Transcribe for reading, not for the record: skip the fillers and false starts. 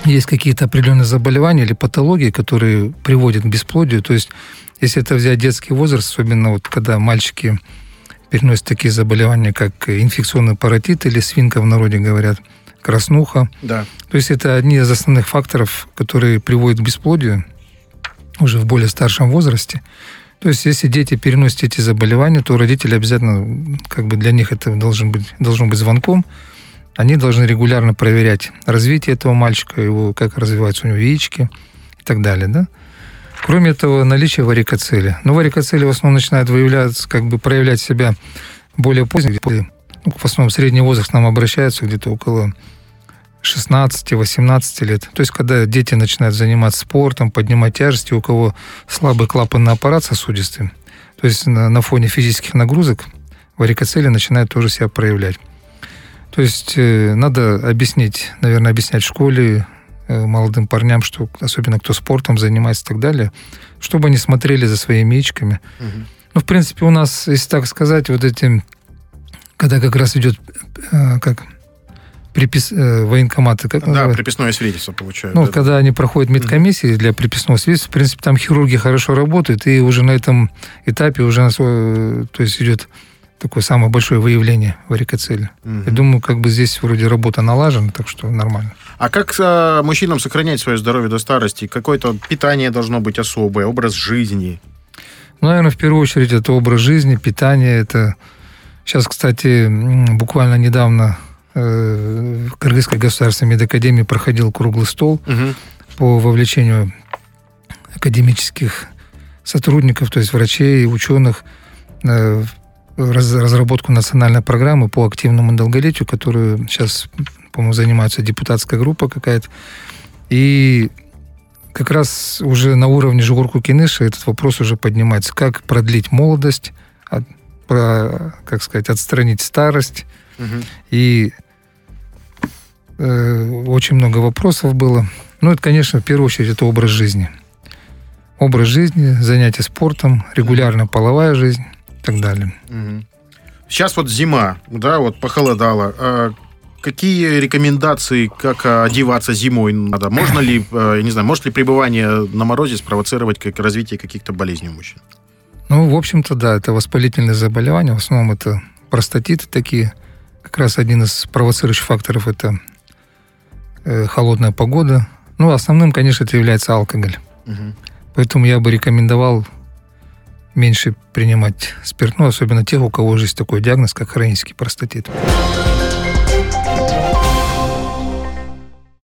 есть какие-то определенные заболевания или патологии, которые приводят к бесплодию. То есть, если это взять детский возраст, особенно вот когда мальчики переносят такие заболевания, как инфекционный паротит или свинка в народе говорят, краснуха. Да. То есть это одни из основных факторов, которые приводят к бесплодию уже в более старшем возрасте. То есть если дети переносят эти заболевания, то родители обязательно, как бы для них это должно быть звонком. Они должны регулярно проверять развитие этого мальчика, его, как развиваются у него яички и так далее. Да? Кроме этого, наличие варикоцели. Но варикоцели в основном начинают проявлять себя более поздно. В основном средний возраст к нам обращаются где-то около 16-18 лет. То есть, когда дети начинают заниматься спортом, поднимать тяжести, у кого слабый клапанный аппарат сосудистый, то есть на фоне физических нагрузок варикоцели начинают тоже себя проявлять. То есть надо объяснять в школе молодым парням, что особенно кто спортом занимается и так далее, чтобы они смотрели за своими яичками. Угу. Ну, в принципе, у нас, если так сказать, вот эти, когда как раз идет военкоматы, как называют? Приписное свидетельство получают. Ну, когда они проходят медкомиссии для приписного свидетельства, в принципе, там хирурги хорошо работают, и уже на этом этапе уже то есть идет такое самое большое выявление варикоцели. Я думаю, здесь вроде работа налажена, так что нормально. А как мужчинам сохранять свое здоровье до старости? Какое-то питание должно быть особое, образ жизни? Ну, наверное, в первую очередь это образ жизни, питание. Это сейчас, кстати, буквально недавно в Кыргызской государственной медакадемии проходил круглый стол по вовлечению академических сотрудников, то есть врачей, ученых, в разработку национальной программы по активному долголетию, которую сейчас, по-моему, занимается депутатская группа какая-то. И как раз уже на уровне Жугурку-Кенеша этот вопрос уже поднимается. Как продлить молодость, отстранить старость. И очень много вопросов было. Ну, это, конечно, в первую очередь, это образ жизни. Образ жизни, занятия спортом, регулярная половая жизнь и так далее. Сейчас вот зима, да, вот похолодало. Какие рекомендации, как одеваться зимой надо? Можно ли, может ли пребывание на морозе спровоцировать развитие каких-то болезней у мужчин? Ну, в общем-то, да, это воспалительные заболевания. В основном это простатиты такие. Как раз один из провоцирующих факторов – это холодная погода. Ну, основным, конечно, это является алкоголь. Поэтому я бы рекомендовал меньше принимать спиртное, особенно тех, у кого уже есть такой диагноз, как хронический простатит.